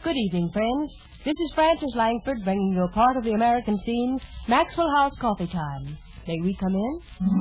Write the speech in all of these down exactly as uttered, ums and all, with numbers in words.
Good evening, friends. This is Frances Langford bringing you a part of the American theme, Maxwell House Coffee Time. May we come in?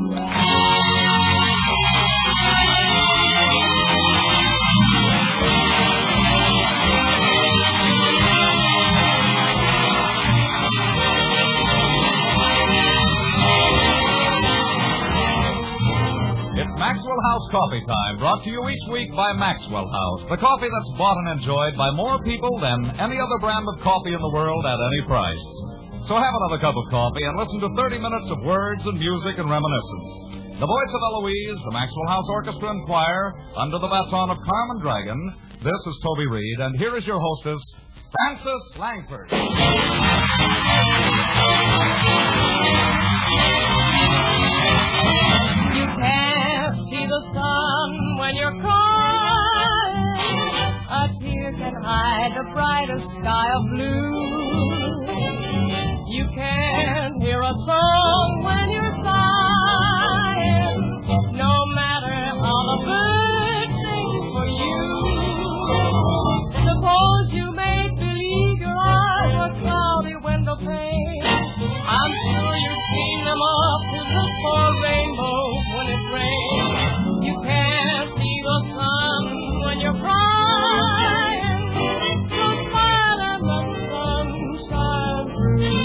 It's Maxwell House Coffee Time, brought to you each week by Maxwell House, the coffee that's bought and enjoyed by more people than any other brand of coffee in the world at any price. So have another cup of coffee and listen to thirty minutes of words and music and reminiscence. The voice of Eloise, the Maxwell House Orchestra and Choir, under the baton of Carmen Dragon. This is Toby Reed, and here is your hostess, Frances Langford. You can't see the sun when you're crying. A tear can hide the brightest sky of blue. You can't hear a song when you're sighing, no matter how the birds sing for you. Suppose you make believe your eyes are cloudy window pane. I'm sure you've seen them up to look for rainbows when it rains. You can't see the sun when you're crying, so smile and let the sun shine through.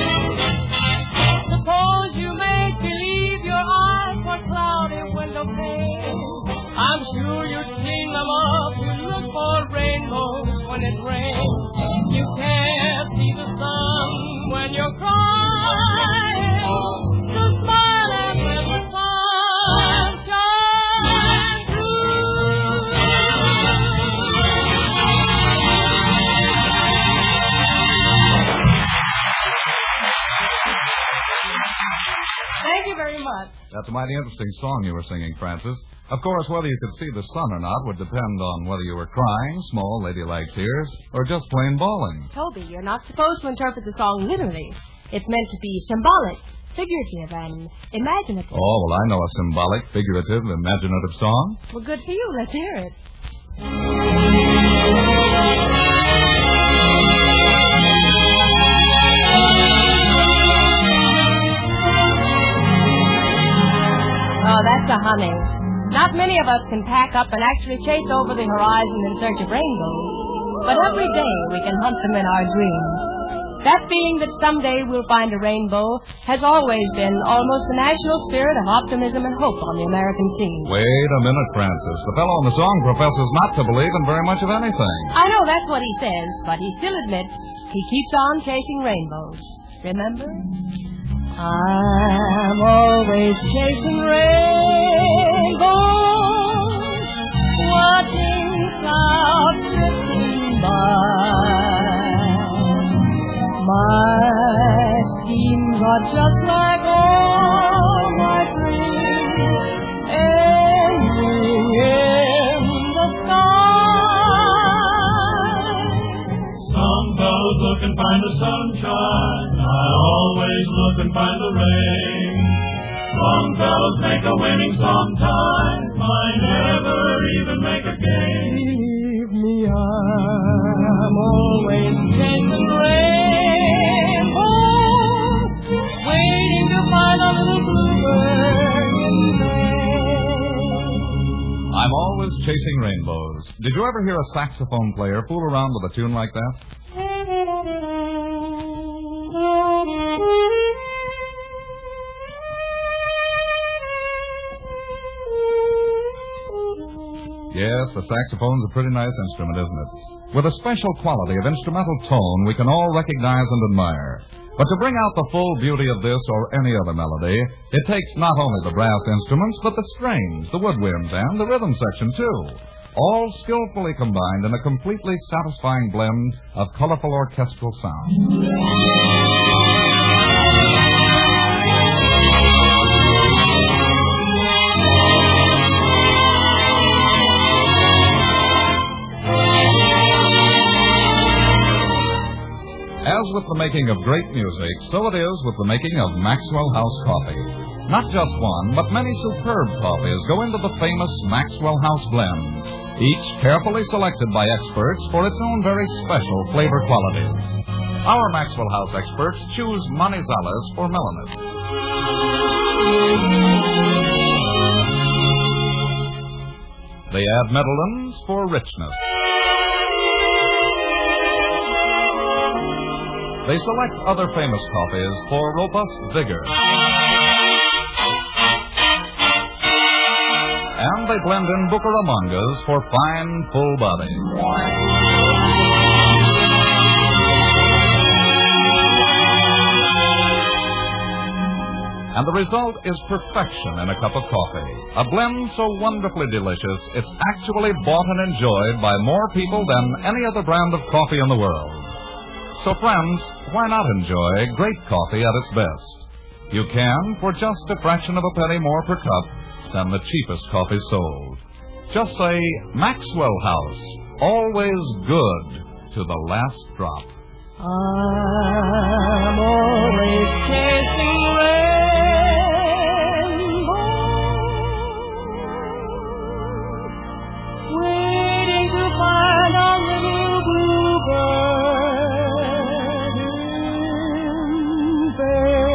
Suppose you make believe your eyes are cloudy window pane. I'm sure you've seen them up to look for rainbows when it rains. You can't see the sun when you're crying, so smile and let the sun shine through. Thank you very much. That's a mighty interesting song you were singing, Frances. Of course, whether you could see the sun or not would depend on whether you were crying, small ladylike tears, or just plain bawling. Toby, you're not supposed to interpret the song literally. It's meant to be symbolic, figurative, and imaginative. Oh, well, I know a symbolic, figurative, imaginative song. Well, good for you. Let's hear it. Oh, that's a humming. Not many of us can pack up and actually chase over the horizon in search of rainbows. But every day we can hunt them in our dreams. That being that someday we'll find a rainbow has always been almost the national spirit of optimism and hope on the American scene. Wait a minute, Frances. The fellow in the song professes not to believe in very much of anything. I know that's what he says, but he still admits he keeps on chasing rainbows. Remember? I'm always chasing rainbows, watching clouds drifting by. My schemes are just like all my dreams, ending in the sky. Some fellows look and find the sunshine. I always look and find the rain. Some fellows make a winning sometime. I never even make a game. Believe me, I'm always chasing rainbows, waiting to find a little bluebird in May. I'm always chasing rainbows. Did you ever hear a saxophone player fool around with a tune like that? Yes, the saxophone's a pretty nice instrument, isn't it? With a special quality of instrumental tone we can all recognize and admire. But to bring out the full beauty of this or any other melody, it takes not only the brass instruments, but the strings, the woodwinds, and the rhythm section, too. All skillfully combined in a completely satisfying blend of colorful orchestral sound. As with the making of great music, so it is with the making of Maxwell House Coffee. Not just one, but many superb coffees go into the famous Maxwell House blend. each carefully selected by experts for its own very special flavor qualities. Our Maxwell House experts choose Manizales for mellowness. They add Medellins for richness. They select other famous coffees for robust vigor. And they blend in Bucaramangas for fine, full body. And the result is perfection in a cup of coffee. A blend so wonderfully delicious, it's actually bought and enjoyed by more people than any other brand of coffee in the world. So, friends, why not enjoy great coffee at its best? You can for just a fraction of a penny more per cup than the cheapest coffee sold. Just say Maxwell House, always good to the last drop. I'm always chasing rainbows, waiting to find a little bluebird in bed.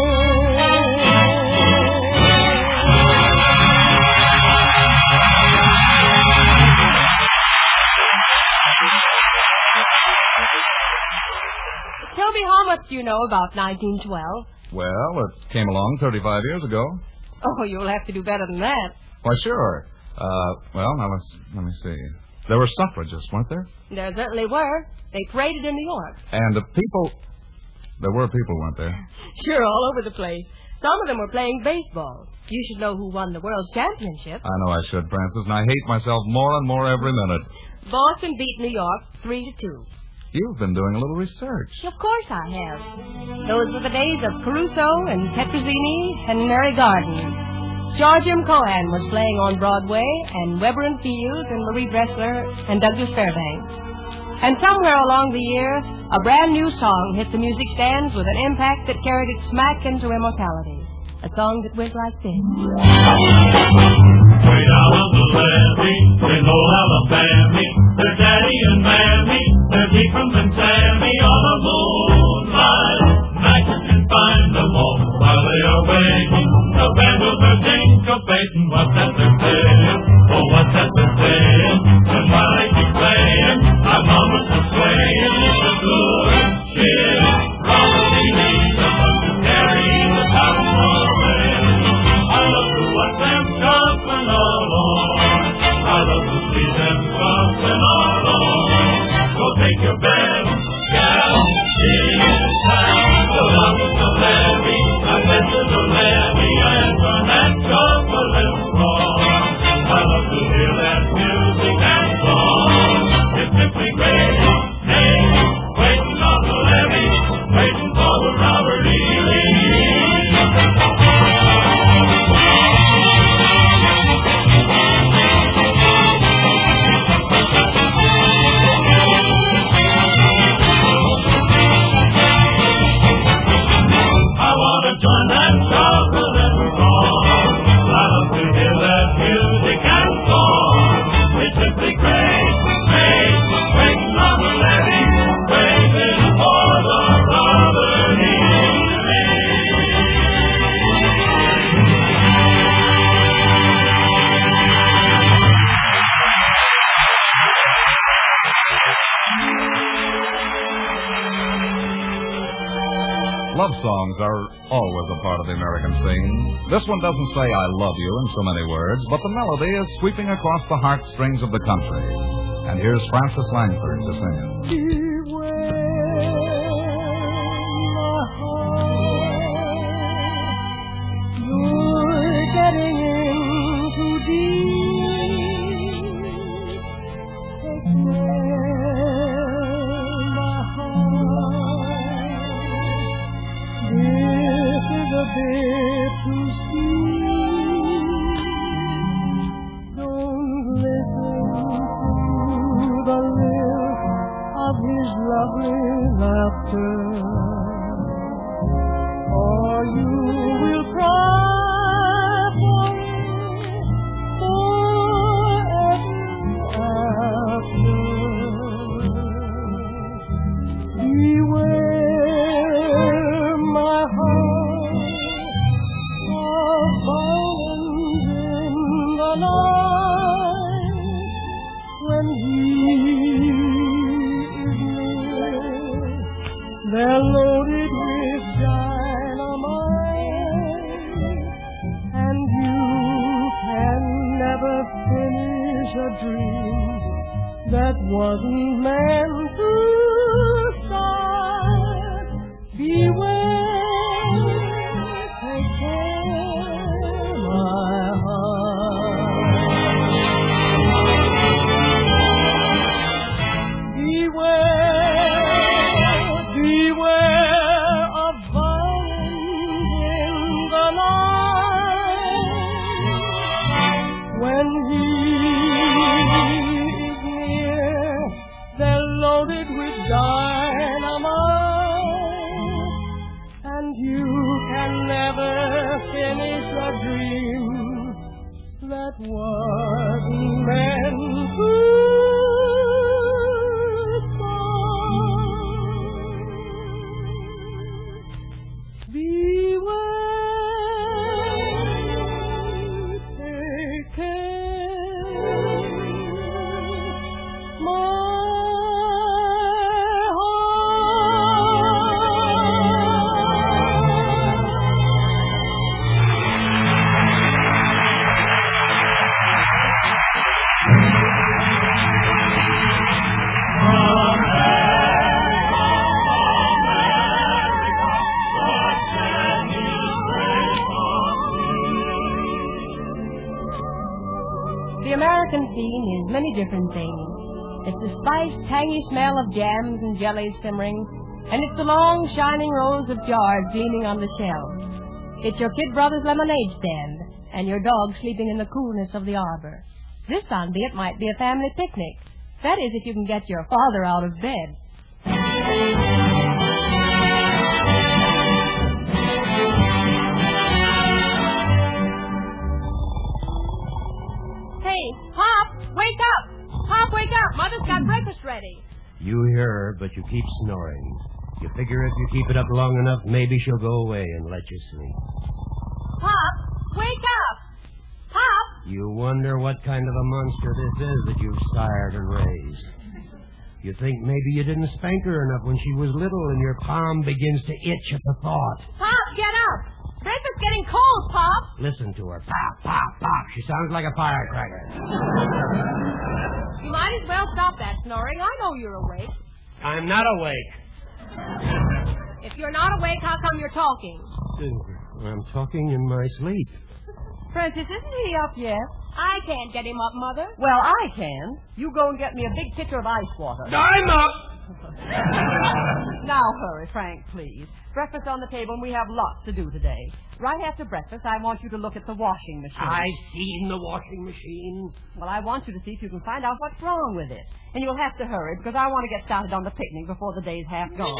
Tell me, how much do you know about nineteen twelve? Well, it came along thirty-five years ago. Oh, you'll have to do better than that. Why, sure. Uh, well, now let's, let me see. There were suffragists, weren't there? There certainly were. They paraded in New York. And the people... There were people, weren't there? Sure, all over the place. Some of them were playing baseball. You should know who won the world's championship. I know I should, Francis, and I hate myself more and more every minute. Boston beat New York three to two. You've been doing a little research. Of course I have. Those were the days of Caruso and Petrozzini and Mary Garden. George M. Cohan was playing on Broadway, and Weber and Fields and Marie Dressler and Douglas Fairbanks. And somewhere along the year, a brand new song hit the music stands with an impact that carried it smack into immortality. A song that went like this. Way down on the levee, in old Alabama, their daddy and mammy, their Deacons and Sammy on a moonlight night. You can find them all while they are waiting. The bandos are syncopating. What's that they're saying? Oh, what's that they're saying? And while they keep playing, our mamas are swaying. It's a good shit. Probably need someone to carry the house away. I love to watch them jumping along. I love to see them jumping along. So take your bed, gal, it's time. So long as the levee, I bet to the levee, and turn that jump a little wrong. I love to hear that music and song. It's simply great. Hey, waiting on the levee, waiting for the Robert E. Lee. Join that chocolate and song. I love to hear that music and song. It's simply great, great, waiting on the levee, waiting for the Robert E. Love songs are always a part of the American scene. This one doesn't say I love you in so many words, but the melody is sweeping across the heartstrings of the country. And here's Francis Langford to sing it. Beware my heart. You're getting in too deep. Take care, my heart. This is a bit too steep. Don't listen to the lilt of his lovely laughter, or you will cry for forever when he is near, they're loaded with dynamite, and you can never finish a dream that wasn't meant to start. Beware, take care, my heart. Beware, beware of violence in the night. When he loaded with dynamite, and you can never finish a dream that wasn't meant to start. Beware, take care, my The American scene is many different things. It's the spiced, tangy smell of jams and jellies simmering, and it's the long, shining rows of jars gleaming on the shelves. It's your kid brother's lemonade stand, and your dog sleeping in the coolness of the arbor. This Sunday it might be a family picnic. That is, if you can get your father out of bed. Hey, Pop, wake up! Pop, wake up! Mother's got breakfast ready. You hear her, but you keep snoring. You figure if you keep it up long enough, maybe she'll go away and let you sleep. Pop, wake up! Pop! You wonder what kind of a monster this is that you've sired and raised. You think maybe you didn't spank her enough when she was little, and your palm begins to itch at the thought. Pop, get up! Breakfast's getting cold, Pop! Listen to her. Pop, pop, pop. She sounds like a firecracker. You might as well stop that snoring. I know you're awake. I'm not awake. If you're not awake, how come you're talking? I'm talking in my sleep. Francis, isn't he up yet? I can't get him up, Mother. Well, I can. You go and get me a big pitcher of ice water. I'm up! Now hurry, Frank, please. Breakfast on the table, and we have lots to do today. Right after breakfast, I want you to look at the washing machine. I've seen the washing machine. Well, I want you to see if you can find out what's wrong with it. And you'll have to hurry, because I want to get started on the picnic before the day's half gone.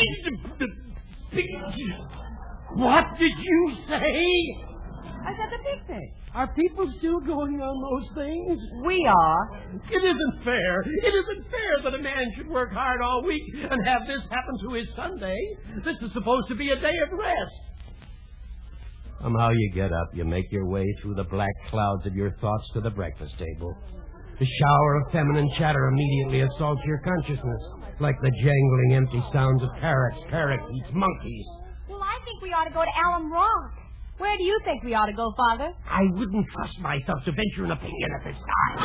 What did you say? I said the picnic. Are people still going on those things? We are. It isn't fair. It isn't fair that a man should work hard all week and have this happen to his Sunday. This is supposed to be a day of rest. Somehow you get up, you make your way through the black clouds of your thoughts to the breakfast table. The shower of feminine chatter immediately assaults your consciousness, like the jangling empty sounds of parrots, parakeets, monkeys. Well, I think we ought to go to Alum Rock. Where do you think we ought to go, Father? I wouldn't trust myself to venture an opinion at this time.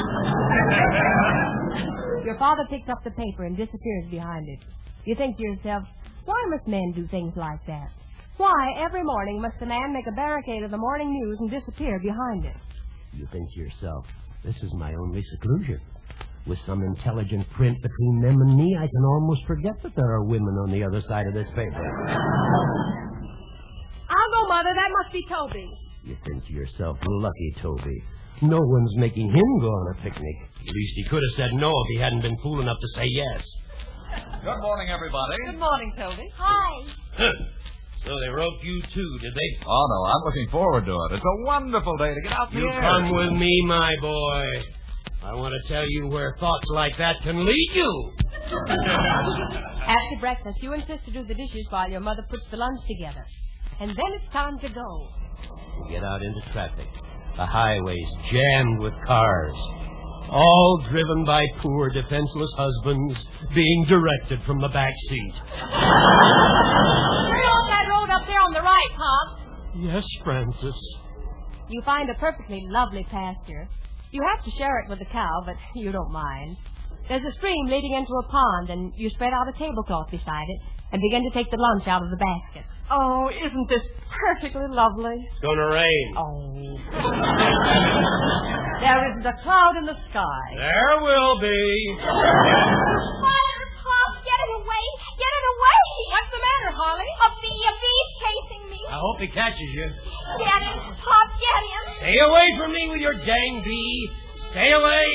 Your father picks up the paper and disappears behind it. You think to yourself, why must men do things like that? Why, every morning, must a man make a barricade of the morning news and disappear behind it? You think to yourself, this is my only seclusion. With some intelligent print between them and me, I can almost forget that there are women on the other side of this paper. I'll go, Mother. That must be Toby. You think to yourself, lucky Toby. No one's making him go on a picnic. At least he could have said no if he hadn't been fool enough to say yes. Good morning, everybody. Good morning, Toby. Hi. So they roped you too, did they? Oh, no, I'm looking forward to it. It's a wonderful day to get out in You the air. come with me, my boy. I want to tell you where thoughts like that can lead you. After breakfast, you insist to do the dishes while your mother puts the lunch together. And then it's time to go. You get out into traffic. The highway's jammed with cars. All driven by poor, defenseless husbands being directed from the back seat. Hurry off that road up there on the right, Pop. Yes, Francis. You find a perfectly lovely pasture. You have to share it with the cow, but you don't mind. There's a stream leading into a pond, and you spread out a tablecloth beside it and begin to take the lunch out of the basket. Oh, isn't this perfectly lovely? It's going to rain. Oh. There isn't a cloud in the sky. There will be. Father, Pop, get it away. Get it away. What's the matter, Holly? A bee, a bee's chasing me. I hope he catches you. Get him, Pop, get him. Stay away from me with your dang bee. Stay away.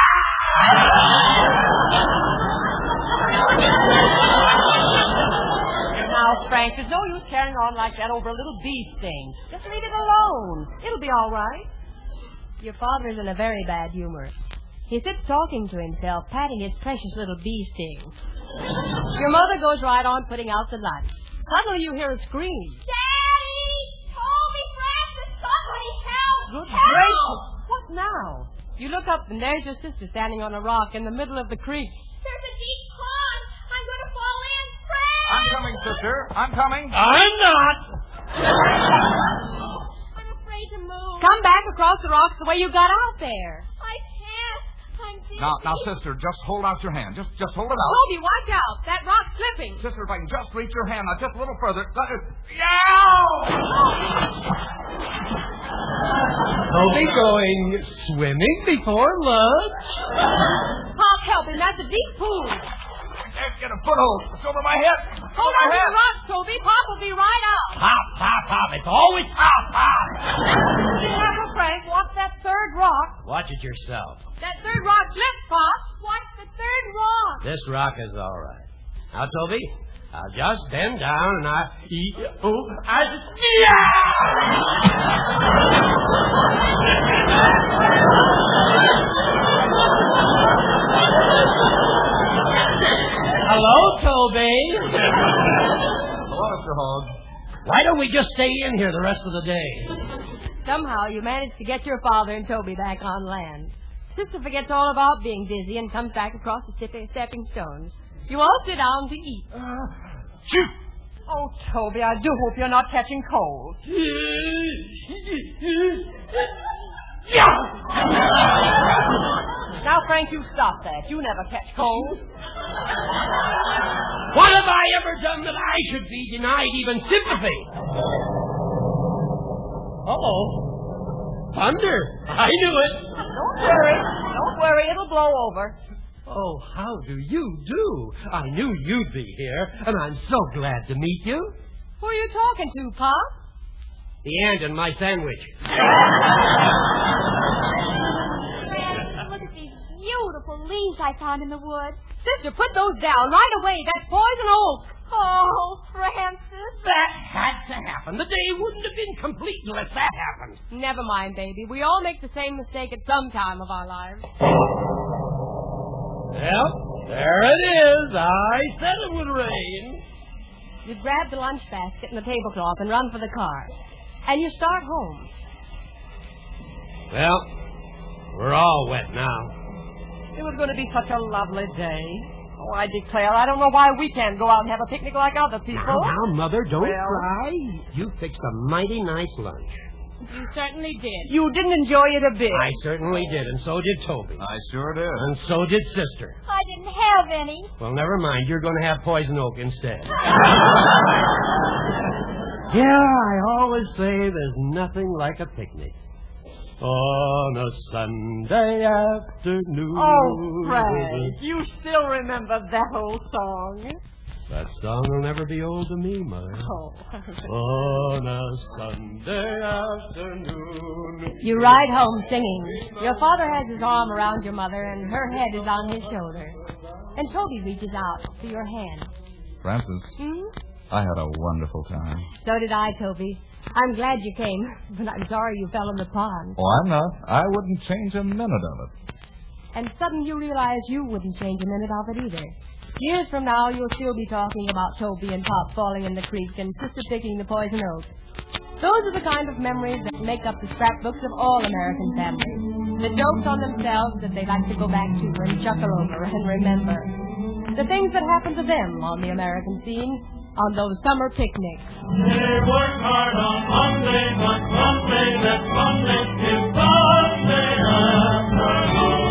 Now, Frank, there's no use carrying on like that over a little bee sting. Just leave it alone. It'll be all right. Your father's in a very bad humor. He sits talking to himself, patting his precious little bee sting. Your mother goes right on putting out the lunch. Suddenly you hear a scream. Daddy! Toby, Francis, somebody help! Good help! gracious! What now? You look up and there's your sister standing on a rock in the middle of the creek. There's a deep pond. I'm going to fall in. Frank! I'm coming, sister. I'm coming. I'm not. I'm afraid to move. Come back across the rocks the way you got out there. I can't. I'm dizzy. Now, now, sister, just hold out your hand. Just, just hold it out. Toby, watch out. That rock's slipping. Sister, if I can just reach your hand, now, just a little further. Yow! Toby going swimming before lunch. Pop, help him. That's a deep pool. I can't get a foothold. It's over my head. Hold on to the rocks, Toby. Pop will be right out. Pop, pop, pop. It's always pop, pop. Be careful, Frank. Watch that third rock. Watch it yourself. That third rock slips, Pop. Watch the third rock. This rock is all right. Now, Toby, I'll just bend down and I... Oh, I just... Hello, Toby. Hello, Mister Hogg. Why don't we just stay in here the rest of the day? Somehow you managed to get your father and Toby back on land. Sister forgets all about being dizzy and comes back across the stepping, stepping stones. You all sit down to eat. Uh, shoot! Oh, Toby, I do hope you're not catching cold. Now, Frank, you stop that. You never catch cold. What have I ever done that I should be denied even sympathy? Uh-oh. Thunder. I knew it. Don't worry. Don't worry. It'll blow over. Oh, how do you do? I knew you'd be here, and I'm so glad to meet you. Who are you talking to, Pop? The ant in my sandwich. Francis, look at these beautiful leaves I found in the woods. Sister, put those down right away. That's poison oak. Oh, Francis. That had to happen. The day wouldn't have been complete unless that happened. Never mind, baby. We all make the same mistake at some time of our lives. Well, there it is. I said it would rain. You grab the lunch basket and the tablecloth and run for the car. And you start home. Well, we're all wet now. It was going to be such a lovely day. Oh, I declare, I don't know why we can't go out and have a picnic like other people. Now, now, Mother, don't Well- cry. You fixed a mighty nice lunch. You certainly did. You didn't enjoy it a bit. I certainly did, and so did Toby. I sure did. And so did Sister. I didn't have any. Well, never mind. You're going to have poison oak instead. Yeah, I always say there's nothing like a picnic. On a Sunday afternoon. Oh, Frank, you still remember that old song. That song will never be old to me, Mother. Oh. On a Sunday afternoon. You ride home singing. Your father has his arm around your mother, and her head is on his shoulder. And Toby reaches out for your hand. Francis, Hmm? I had a wonderful time. So did I, Toby. I'm glad you came, but I'm sorry you fell in the pond. Oh, I'm not. I wouldn't change a minute of it. And suddenly you realize you wouldn't change a minute of it either. Years from now, you'll still be talking about Toby and Pop falling in the creek and Sister picking the poison oak. Those are the kind of memories that make up the scrapbooks of all American families. The jokes on themselves that they like to go back to and chuckle over and remember. The things that happen to them on the American scene, on those summer picnics. They work hard on Monday, but Monday, that Monday is Sunday afternoon.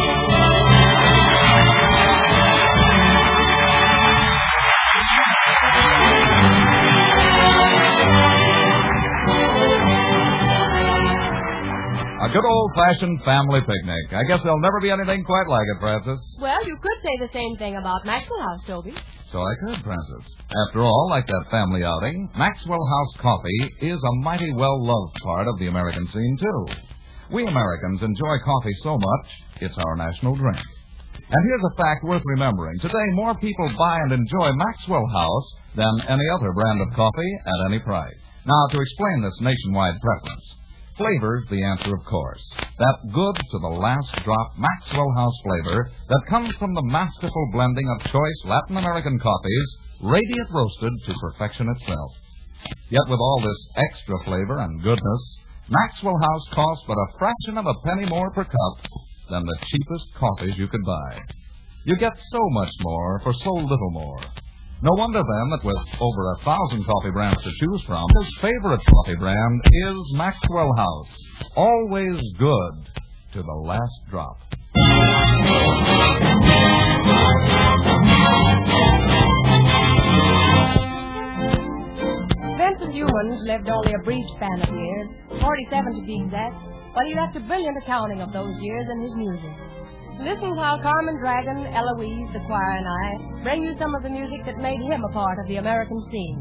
A good old-fashioned family picnic. I guess there'll never be anything quite like it, Francis. Well, you could say the same thing about Maxwell House, Toby. So I could, Francis. After all, like that family outing, Maxwell House coffee is a mighty well-loved part of the American scene, too. We Americans enjoy coffee so much, it's our national drink. And here's a fact worth remembering. Today, more people buy and enjoy Maxwell House than any other brand of coffee at any price. Now, to explain this nationwide preference, flavor's the answer, of course. That good to the last drop Maxwell House flavor that comes from the masterful blending of choice Latin American coffees, radiant roasted to perfection itself. Yet with all this extra flavor and goodness, Maxwell House costs but a fraction of a penny more per cup than the cheapest coffees you could buy. You get so much more for so little more. No wonder, then, that with over a thousand coffee brands to choose from, his favorite coffee brand is Maxwell House. Always good to the last drop. Vincent Youmans lived only a brief span of years, forty-seven to be exact, but he left a brilliant accounting of those years in his music. Listen while Carmen Dragon, Eloise, the choir, and I bring you some of the music that made him a part of the American scene.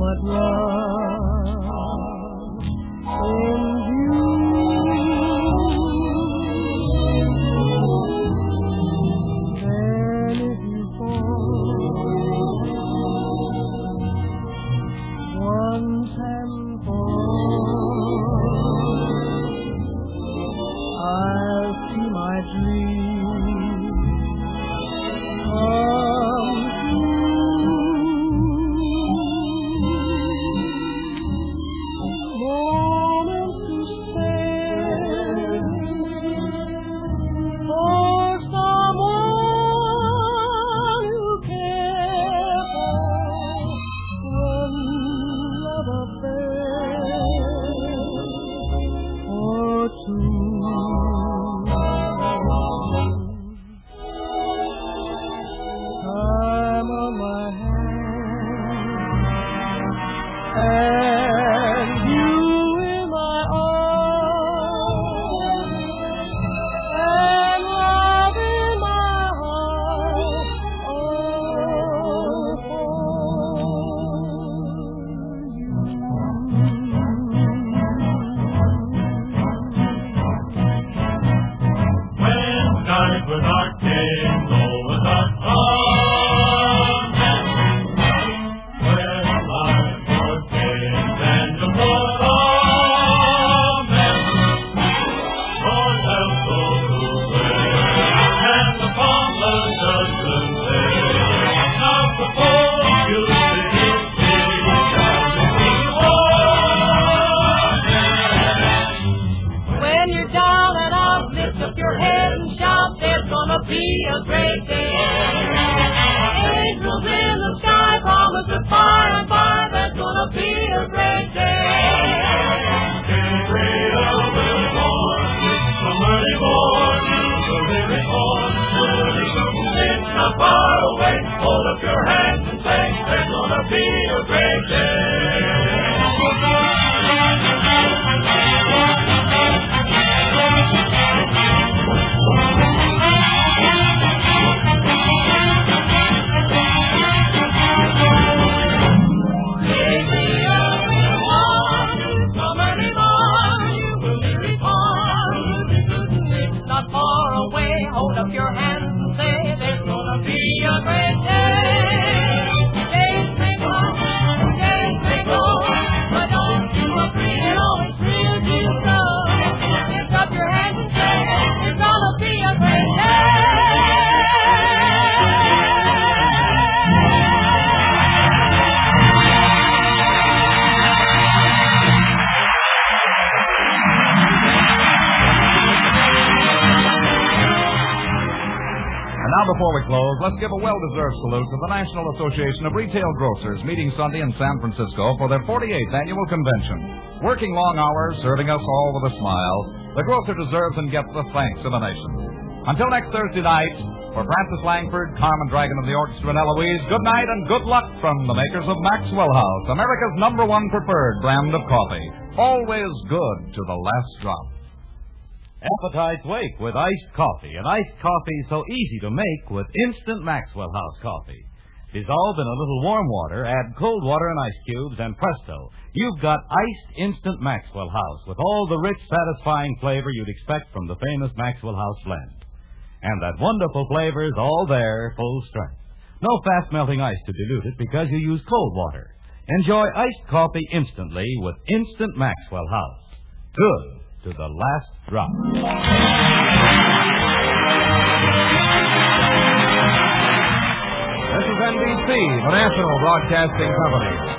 but love in you. Then if you fall once and for all, I'll see my dream come true. Moments to spare for someone who cares when love affairs for two. Time on my hand and you in my arms and love in my heart, all for you. When skies were dark, so was our amen. When life was changed and the Lord, amen. Lord, help those who pray, and upon the judgment day. Now suppose you sing, sing, shall we sing When you're down and out, lift up your head and shout, there's gonna be a great day. Angels in the sky promise to fire and fire, there's gonna be a great day. Gabriel will born, from early morn to very morn. It's not far away, hold up your hands and say, there's gonna be a great day. Not far away, hold up your hands and say there's gonna be a great day. Days may come, days may go, but don't you agree it always thrills you so? Lift up your hands and say there's gonna be a great day. And now, before we close, let's give a well-deserved salute to the National Association of Retail Grocers, meeting Sunday in San Francisco for their forty-eighth annual convention. Working long hours, serving us all with a smile, the grocer deserves and gets the thanks of the nation. Until next Thursday night, for Francis Langford, Carmen Dragon of the Orchestra, and Eloise, good night and good luck from the makers of Maxwell House, America's number one preferred brand of coffee. Always good to the last drop. Appetites wake with iced coffee, and iced coffee so easy to make with instant Maxwell House coffee. Dissolve in a little warm water, add cold water and ice cubes, and presto, you've got iced instant Maxwell House with all the rich, satisfying flavor you'd expect from the famous Maxwell House blend. And that wonderful flavor is all there, full strength. No fast-melting ice to dilute it because you use cold water. Enjoy iced coffee instantly with instant Maxwell House. Good to the last drop. This is N B C, the National Broadcasting Company.